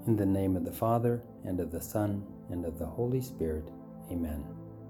In the name of the Father, and of the Son, and of the Holy Spirit. Amen.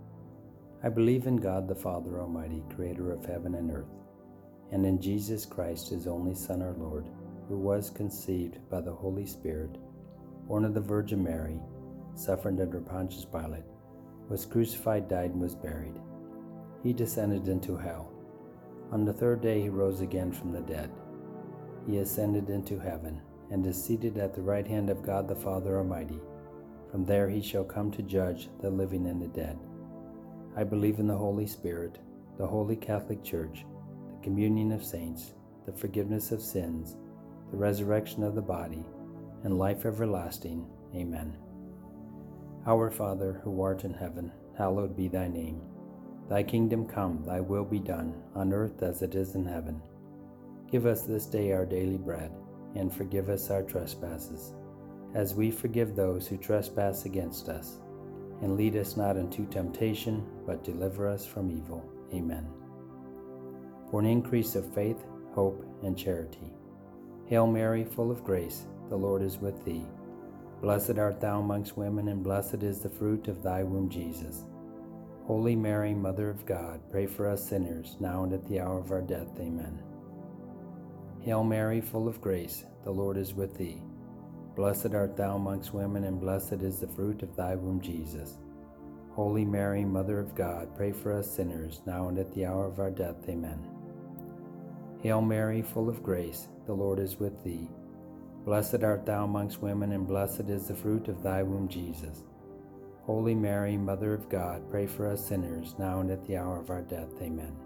I believe in God the Father Almighty, creator of heaven and earth, and in Jesus Christ, his only Son, our Lord, who was conceived by the Holy Spirit, born of the Virgin Mary, suffered under Pontius Pilate, was crucified, died, and was buried. He descended into hell. On the third day he rose again from the dead. He ascended into heaven, and is seated at the right hand of God the Father Almighty. From there he shall come to judge the living and the dead. I believe in the Holy Spirit, the Holy Catholic Church, the communion of saints, the forgiveness of sins, the resurrection of the body, and life everlasting. Amen. Our Father, who art in heaven, hallowed be thy name. Thy kingdom come, thy will be done, on earth as it is in heaven. Give us this day our daily bread, and forgive us our trespasses, as we forgive those who trespass against us. And lead us not into temptation, but deliver us from evil. Amen. For an increase of faith, hope, and charity. Hail Mary, full of grace, the Lord is with thee. Blessed art thou amongst women, and blessed is the fruit of thy womb, Jesus. Holy Mary, Mother of God, pray for us sinners, now and at the hour of our death. Amen. Hail Mary, full of grace, the Lord is with thee. Blessed art thou amongst women, and blessed is the fruit of thy womb, Jesus. Holy Mary, Mother of God, pray for us sinners, now and at the hour of our death. Amen. Hail Mary, full of grace, the Lord is with thee. Blessed art thou amongst women, and blessed is the fruit of thy womb, Jesus. Holy Mary, Mother of God, pray for us sinners, now and at the hour of our death. Amen.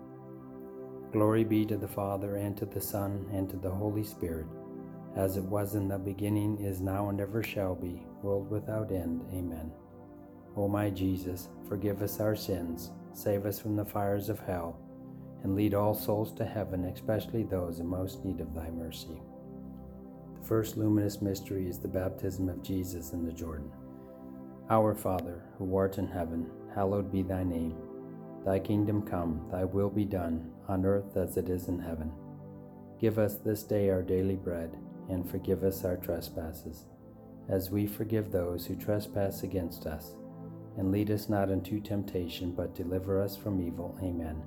Glory be to the Father, and to the Son, and to the Holy Spirit, as it was in the beginning, is now, and ever shall be, world without end. Amen. O my Jesus, forgive us our sins, save us from the fires of hell, and lead all souls to heaven, especially those in most need of thy mercy. The first luminous mystery is the baptism of Jesus in the Jordan. Our Father, who art in heaven, hallowed be thy name. Thy kingdom come, thy will be done, on earth as it is in heaven. Give us this day our daily bread, and forgive us our trespasses, as we forgive those who trespass against us. And lead us not into temptation, but deliver us from evil. Amen.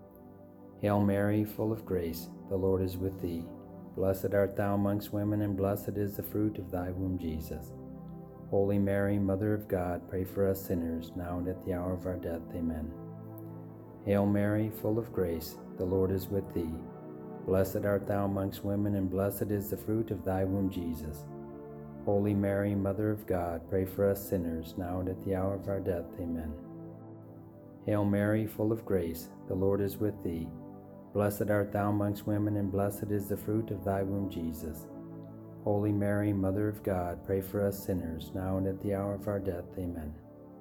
Hail Mary, full of grace, the Lord is with thee. Blessed art thou amongst women, and blessed is the fruit of thy womb, Jesus. Holy Mary, Mother of God, pray for us sinners, now and at the hour of our death. Amen. Hail Mary, full of grace, the Lord is with thee. Blessed art thou amongst women, and blessed is the fruit of thy womb, Jesus. Holy Mary, Mother of God, pray for us sinners, now and at the hour of our death. Amen. Hail Mary, full of grace, the Lord is with thee. Blessed art thou amongst women, and blessed is the fruit of thy womb, Jesus. Holy Mary, Mother of God, pray for us sinners, now and at the hour of our death. Amen.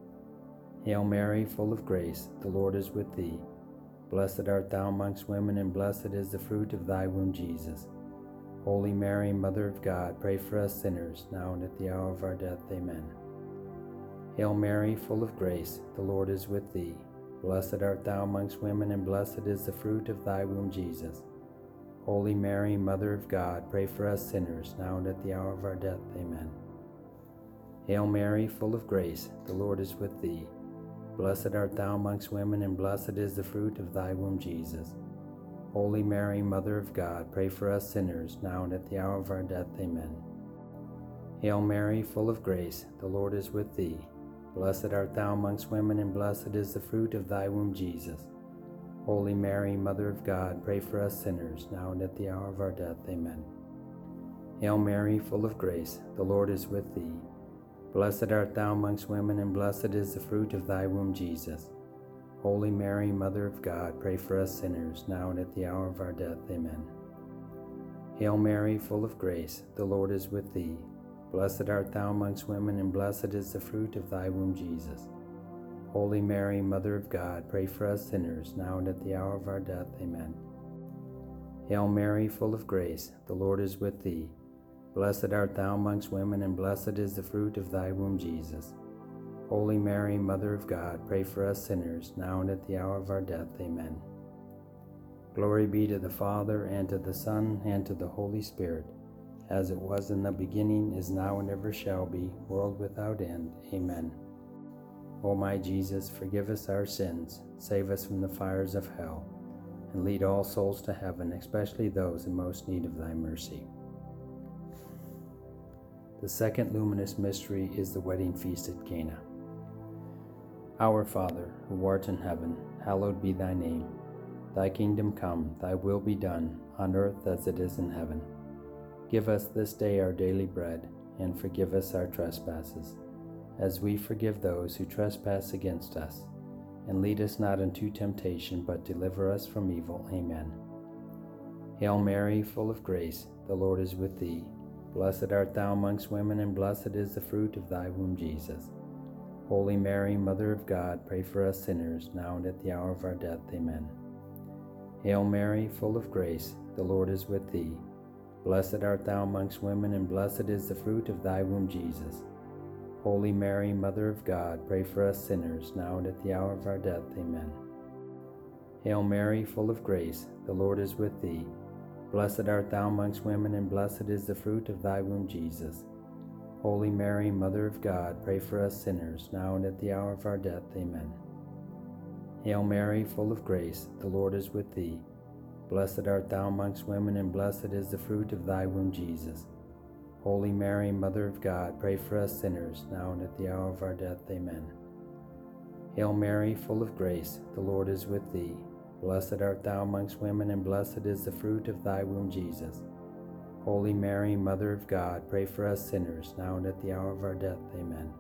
Hail Mary, full of grace, the Lord is with thee. Blessed art thou amongst women, and blessed is the fruit of thy womb, Jesus. Holy Mary, Mother of God, pray for us sinners, now and at the hour of our death. Amen. Hail Mary, full of grace, the Lord is with thee. Blessed art thou amongst women, and blessed is the fruit of thy womb, Jesus. Holy Mary, Mother of God, pray for us sinners, now and at the hour of our death. Amen. Hail Mary, full of grace, the Lord is with thee. Blessed art thou amongst women, and blessed is the fruit of thy womb, Jesus. Holy Mary, Mother of God, pray for us sinners, now and at the hour of our death. Amen. Hail Mary, full of grace, the Lord is with thee. Blessed art thou amongst women, and blessed is the fruit of thy womb, Jesus. Holy Mary, Mother of God, pray for us sinners, now and at the hour of our death. Amen. Hail Mary, full of grace, the Lord is with thee. Blessed art thou amongst women, and blessed is the fruit of thy womb, Jesus. Holy Mary, Mother of God, pray for us sinners, now and at the hour of our death. Amen. Hail Mary, full of grace, the Lord is with thee. Blessed art thou amongst women, and blessed is the fruit of thy womb, Jesus. Holy Mary, Mother of God, pray for us sinners, now and at the hour of our death. Amen. Hail Mary, full of grace, the Lord is with thee. Blessed art thou amongst women, and blessed is the fruit of thy womb, Jesus. Holy Mary, Mother of God, pray for us sinners, now and at the hour of our death. Amen. Glory be to the Father, and to the Son, and to the Holy Spirit, as it was in the beginning, is now, and ever shall be, world without end. Amen. O my Jesus, forgive us our sins, save us from the fires of hell, and lead all souls to heaven, especially those in most need of thy mercy. The second luminous mystery is the wedding feast at Cana. Our Father, who art in heaven, hallowed be thy name. Thy kingdom come, thy will be done, on earth as it is in heaven. Give us this day our daily bread, and forgive us our trespasses, as we forgive those who trespass against us. And lead us not into temptation, but deliver us from evil. Amen. Hail Mary, full of grace, the Lord is with thee. Blessed art thou amongst women, and blessed is the fruit of thy womb, Jesus. Holy Mary, Mother of God, pray for us sinners, now and at the hour of our death. Amen. Hail Mary, full of grace, the Lord is with thee. Blessed art thou amongst women, and blessed is the fruit of thy womb, Jesus. Holy Mary, Mother of God, pray for us sinners, now and at the hour of our death. Amen. Hail Mary, full of grace, the Lord is with thee. Blessed art thou amongst women, and blessed is the fruit of thy womb, Jesus. Holy Mary, Mother of God, pray for us sinners, now and at the hour of our death. Amen. Hail Mary, full of grace, the Lord is with thee. Blessed art thou amongst women, and blessed is the fruit of thy womb, Jesus. Holy Mary, Mother of God, pray for us sinners, now and at the hour of our death. Amen. Hail Mary, full of grace, the Lord is with thee. Blessed art thou amongst women, and blessed is the fruit of thy womb, Jesus. Holy Mary, Mother of God, pray for us sinners, now and at the hour of our death. Amen.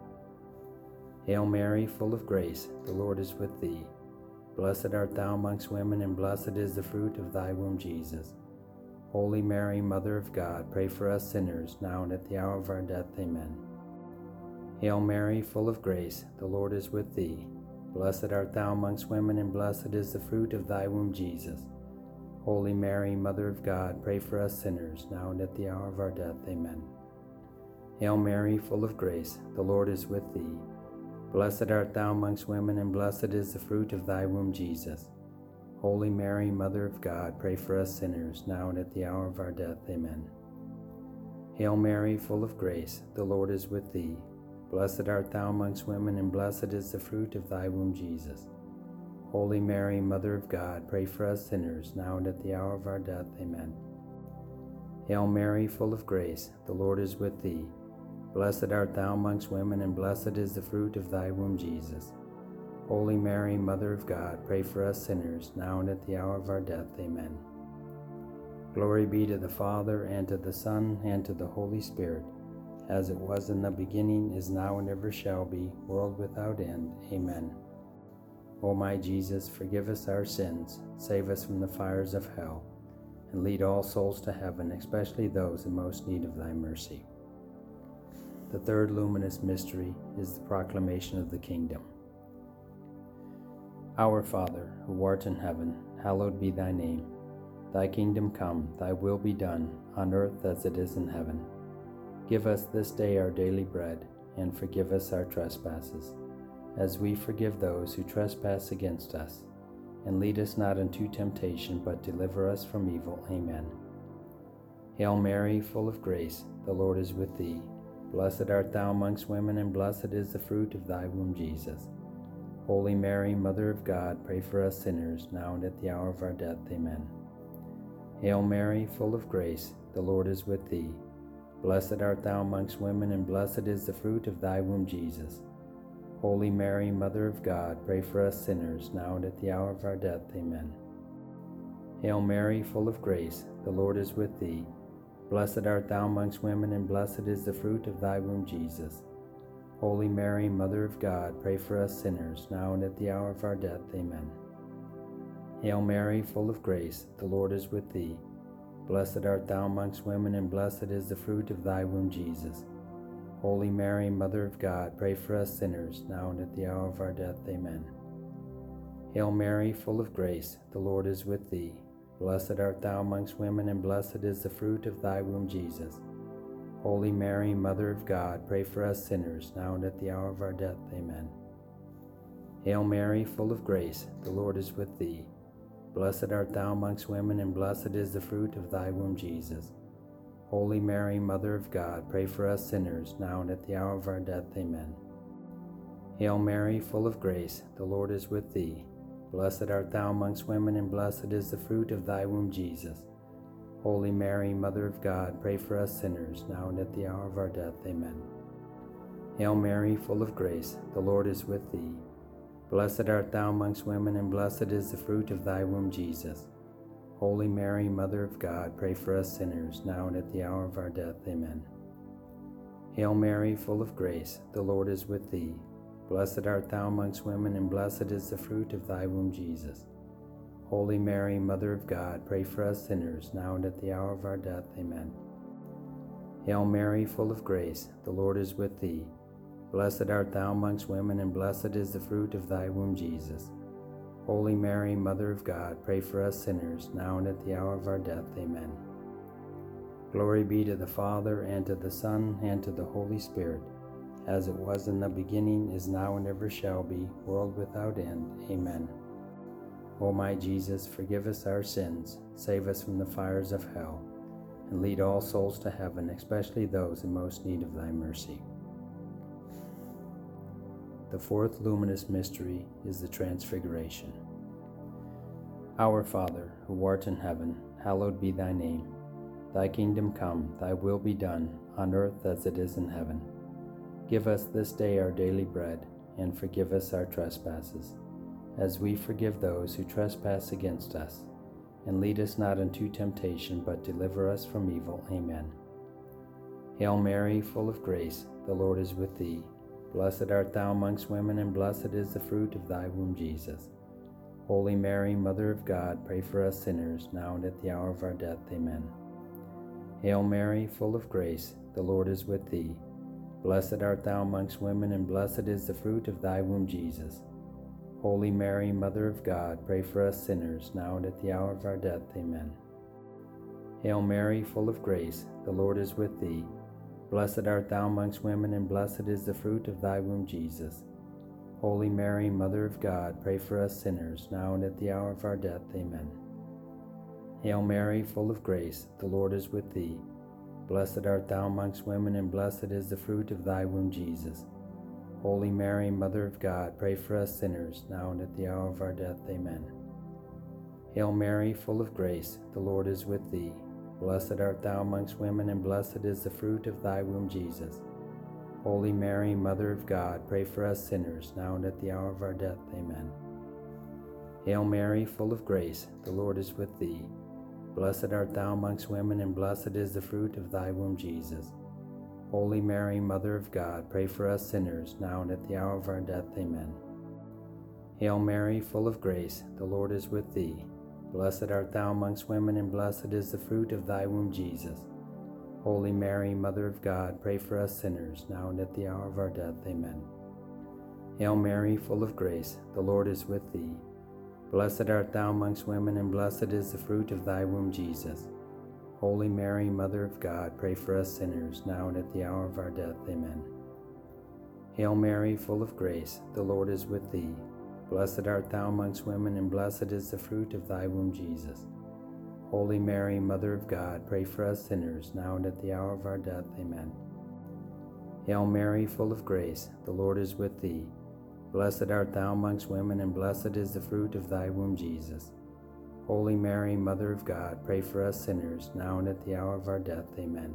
Hail Mary, full of grace, the Lord is with thee. Blessed art thou amongst women, and blessed is the fruit of thy womb, Jesus. Holy Mary, Mother of God, pray for us sinners, now and at the hour of our death. Amen. Hail Mary, full of grace, the Lord is with thee. Blessed art thou amongst women, and blessed is the fruit of thy womb, Jesus. Holy Mary, Mother of God, pray for us sinners, now and at the hour of our death. Amen. Hail Mary, full of grace, the Lord is with thee. Blessed art thou amongst women, and blessed is the fruit of thy womb, Jesus. Holy Mary, Mother of God, pray for us sinners, now and at the hour of our death. Amen. Hail Mary, full of grace, the Lord is with thee. Blessed art thou amongst women, and blessed is the fruit of thy womb, Jesus. Holy Mary, Mother of God, pray for us sinners, now and at the hour of our death. Amen. Hail Mary, full of grace, the Lord is with thee. Blessed art thou amongst women, and blessed is the fruit of thy womb, Jesus. Holy Mary, Mother of God, pray for us sinners, now and at the hour of our death. Amen. Glory be to the Father, and to the Son, and to the Holy Spirit, as it was in the beginning, is now, and ever shall be, world without end. Amen. O my Jesus, forgive us our sins, save us from the fires of hell, and lead all souls to heaven, especially those in most need of thy mercy. The third luminous mystery is the proclamation of the kingdom. Our Father, who art in heaven, hallowed be thy name. Thy kingdom come, thy will be done, on earth as it is in heaven. Give us this day our daily bread, and forgive us our trespasses, as we forgive those who trespass against us. And lead us not into temptation, but deliver us from evil. Amen. Hail Mary, full of grace, the Lord is with thee. Blessed art thou amongst women, and blessed is the fruit of thy womb, Jesus. Holy Mary, Mother of God, pray for us sinners, now and at the hour of our death. Amen. Hail Mary, full of grace, the Lord is with thee. Blessed art thou amongst women, and blessed is the fruit of thy womb, Jesus. Holy Mary, Mother of God, pray for us sinners, now and at the hour of our death. Amen. Hail Mary, full of grace, the Lord is with thee. Blessed art thou amongst women, and blessed is the fruit of thy womb, Jesus. Holy Mary, Mother of God, pray for us sinners, now and at the hour of our death. Amen. Hail Mary, full of grace, the Lord is with thee. Blessed art thou amongst women, and blessed is the fruit of thy womb, Jesus. Holy Mary, Mother of God, pray for us sinners, now and at the hour of our death. Amen. Hail Mary, full of grace, the Lord is with thee. Blessed art thou amongst women, and blessed is the fruit of thy womb, Jesus. Holy Mary, Mother of God, pray for us sinners, now and at the hour of our death. Amen. Hail Mary, full of grace, the Lord is with thee. Blessed art thou amongst women, and blessed is the fruit of thy womb, Jesus. Holy Mary, Mother of God, pray for us sinners, now and at the hour of our death. Amen. Hail Mary, full of grace, the Lord is with thee. Blessed art thou amongst women, and blessed is the fruit of thy womb, Jesus. Holy Mary, Mother of God, pray for us sinners, now and at the hour of our death. Amen. Hail Mary, full of grace, the Lord is with thee. Blessed art thou amongst women, and blessed is the fruit of thy womb, Jesus. Holy Mary, Mother of God, pray for us sinners, now and at the hour of our death. Amen. Hail Mary, full of grace, the Lord is with thee. Blessed art thou amongst women, and blessed is the fruit of thy womb, Jesus. Holy Mary, Mother of God, pray for us sinners, now and at the hour of our death. Amen. Hail Mary, full of grace, the Lord is with thee. Blessed art thou amongst women, and blessed is the fruit of thy womb, Jesus. Holy Mary, Mother of God, pray for us sinners, now and at the hour of our death. Amen. Glory be to the Father, and to the Son, and to the Holy Spirit, as it was in the beginning, is now, and ever shall be, world without end. Amen. O my Jesus, forgive us our sins, save us from the fires of hell, and lead all souls to heaven, especially those in most need of thy mercy. The fourth luminous mystery is the Transfiguration. Our Father, who art in heaven, hallowed be thy name. Thy kingdom come, thy will be done, on earth as it is in heaven. Give us this day our daily bread, and forgive us our trespasses, as we forgive those who trespass against us. And lead us not into temptation, but deliver us from evil. Amen. Hail Mary, full of grace, the Lord is with thee. Blessed art thou amongst women, and blessed is the fruit of thy womb, Jesus. Holy Mary, Mother of God, pray for us sinners, now and at the hour of our death. Amen. Hail Mary, full of grace, the Lord is with thee. Blessed art thou amongst women, and blessed is the fruit of thy womb, Jesus. Holy Mary, Mother of God, pray for us sinners, now and at the hour of our death. Amen. Hail Mary, full of grace, the Lord is with thee. Blessed art thou amongst women, and blessed is the fruit of thy womb, Jesus. Holy Mary, Mother of God, pray for us sinners, now and at the hour of our death. Amen. Hail Mary, full of grace, the Lord is with thee. Blessed art thou amongst women, and blessed is the fruit of thy womb, Jesus. Holy Mary, Mother of God, pray for us sinners, now and at the hour of our death. Amen. Hail Mary, full of grace, the Lord is with thee. Blessed art thou amongst women, and blessed is the fruit of thy womb, Jesus. Holy Mary, Mother of God, pray for us sinners, now and at the hour of our death. Amen. Hail Mary, full of grace, the Lord is with thee. Blessed art thou amongst women, and blessed is the fruit of thy womb, Jesus. Holy Mary, Mother of God, pray for us sinners, now and at the hour of our death. Amen. Hail Mary, full of grace, the Lord is with thee. Blessed art thou amongst women, and blessed is the fruit of thy womb, Jesus. Holy Mary, Mother of God, pray for us sinners, now and at the hour of our death. Amen. Hail Mary, full of grace, the Lord is with thee. Blessed art thou amongst women, and blessed is the fruit of thy womb, Jesus. Holy Mary, Mother of God, pray for us sinners, now and at the hour of our death. Amen. Hail Mary, full of grace, the Lord is with thee. Blessed art thou amongst women, and blessed is the fruit of thy womb, Jesus. Holy Mary, Mother of God, pray for us sinners, now and at the hour of our death. Amen. Hail Mary, full of grace, the Lord is with thee. Blessed art thou amongst women, and blessed is the fruit of thy womb, Jesus. Holy Mary, Mother of God, pray for us sinners, now and at the hour of our death. Amen.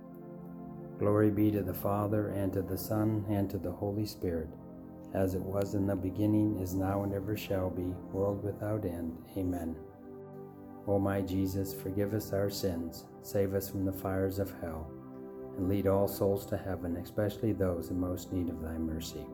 Glory be to the Father, and to the Son, and to the Holy Spirit, as it was in the beginning, is now, and ever shall be, world without end. Amen. O my Jesus, forgive us our sins, save us from the fires of hell, and lead all souls to heaven, especially those in most need of thy mercy.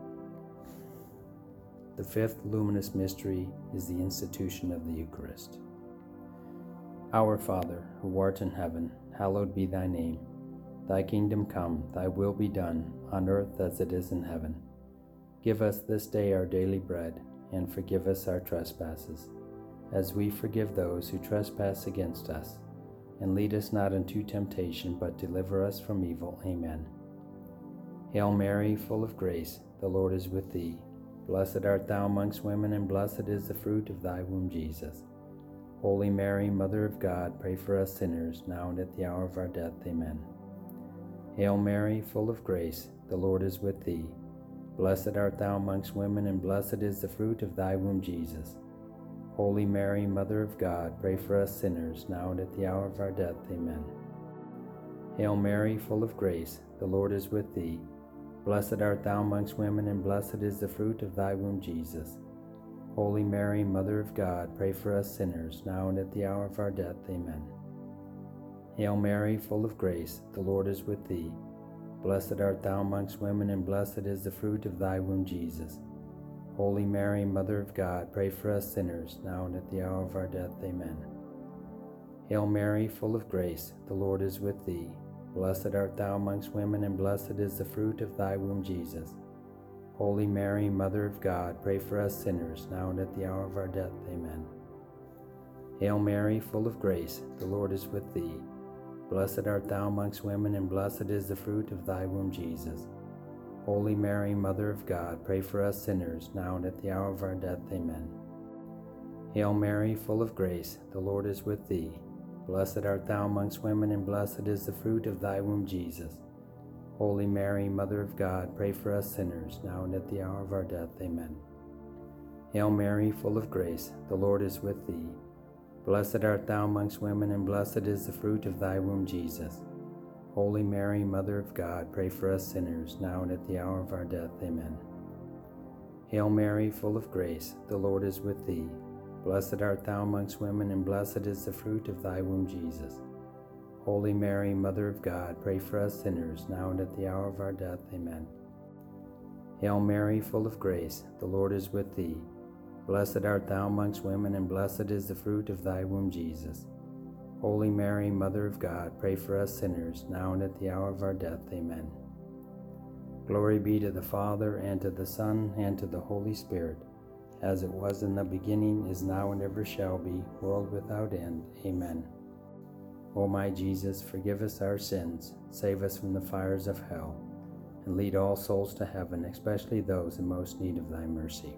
The fifth luminous mystery is the institution of the Eucharist. Our Father, who art in heaven, hallowed be thy name. Thy kingdom come, thy will be done, on earth as it is in heaven. Give us this day our daily bread, and forgive us our trespasses, as we forgive those who trespass against us. And lead us not into temptation, but deliver us from evil. Amen. Hail Mary, full of grace, the Lord is with thee. Blessed art thou amongst women, and blessed is the fruit of thy womb, Jesus. Holy Mary, Mother of God, pray for us sinners, now and at the hour of our death. Amen. Hail Mary, full of grace, the Lord is with thee. Blessed art thou amongst women, and blessed is the fruit of thy womb, Jesus. Holy Mary, Mother of God, pray for us sinners, now and at the hour of our death. Amen. Hail Mary, full of grace, the Lord is with thee. Blessed art thou amongst women, and blessed is the fruit of thy womb, Jesus. Holy Mary, Mother of God, pray for us sinners, now and at the hour of our death. Amen. Hail Mary, full of grace, the Lord is with thee. Blessed art thou amongst women, and blessed is the fruit of thy womb, Jesus. Holy Mary, Mother of God, pray for us sinners, now and at the hour of our death. Amen. Hail Mary, full of grace, the Lord is with thee. Blessed art thou amongst women, and blessed is the fruit of thy womb, Jesus. Holy Mary, Mother of God, pray for us sinners, now and at the hour of our death. Amen. Hail Mary, full of grace, the Lord is with thee. Blessed art thou amongst women, and blessed is the fruit of thy womb, Jesus. Holy Mary, Mother of God, pray for us sinners, now and at the hour of our death. Amen. Hail Mary, full of grace, the Lord is with thee. Blessed art thou amongst women, and blessed is the fruit of thy womb, Jesus. Holy Mary, Mother of God, pray for us sinners, now and at the hour of our death. Amen. Hail Mary, full of grace, the Lord is with thee. Blessed art thou amongst women, and blessed is the fruit of thy womb, Jesus. Holy Mary, Mother of God, pray for us sinners, now and at the hour of our death. Amen. Hail Mary, full of grace, the Lord is with thee. Blessed art thou amongst women, and blessed is the fruit of thy womb, Jesus. Holy Mary, Mother of God, pray for us sinners, now and at the hour of our death. Amen. Hail Mary, full of grace, the Lord is with thee. Blessed art thou amongst women, and blessed is the fruit of thy womb, Jesus. Holy Mary, Mother of God, pray for us sinners, now and at the hour of our death. Amen. Glory be to the Father, and to the Son, and to the Holy Spirit, as it was in the beginning, is now, and ever shall be, world without end. Amen. O my Jesus, forgive us our sins, save us from the fires of hell, and lead all souls to heaven, especially those in most need of thy mercy.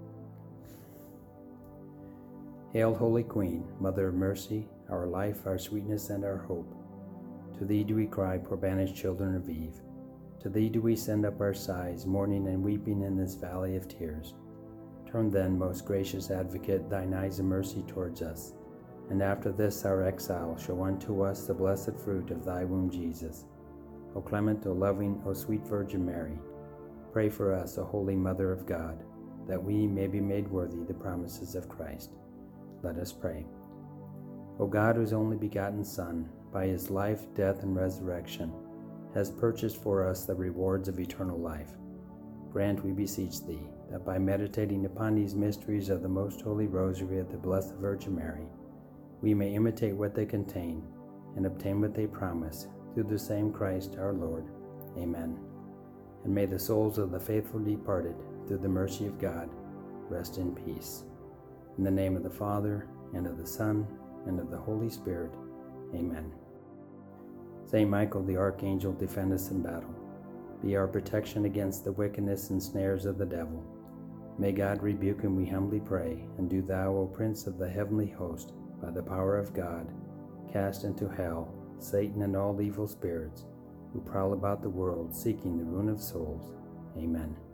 Hail, Holy Queen, Mother of Mercy, our life, our sweetness, and our hope. To thee do we cry, poor banished children of Eve. To thee do we send up our sighs, mourning and weeping in this valley of tears. Turn then, most gracious Advocate, thine eyes of mercy towards us, and after this our exile show unto us the blessed fruit of thy womb, Jesus. O clement, O loving, O sweet Virgin Mary, pray for us, O Holy Mother of God, that we may be made worthy the promises of Christ. Let us pray. O God, whose only begotten Son, by his life, death, and resurrection, has purchased for us the rewards of eternal life, grant, we beseech thee, that by meditating upon these mysteries of the most holy Rosary of the Blessed Virgin Mary, we may imitate what they contain and obtain what they promise, through the same Christ our Lord. Amen. And may the souls of the faithful departed, through the mercy of God, rest in peace. In the name of the Father, and of the Son, and of the Holy Spirit. Amen. Saint Michael the Archangel, defend us in battle. Be our protection against the wickedness and snares of the devil. May God rebuke him, we humbly pray, and do thou, O Prince of the heavenly host, by the power of God, cast into hell Satan and all evil spirits, who prowl about the world seeking the ruin of souls. Amen.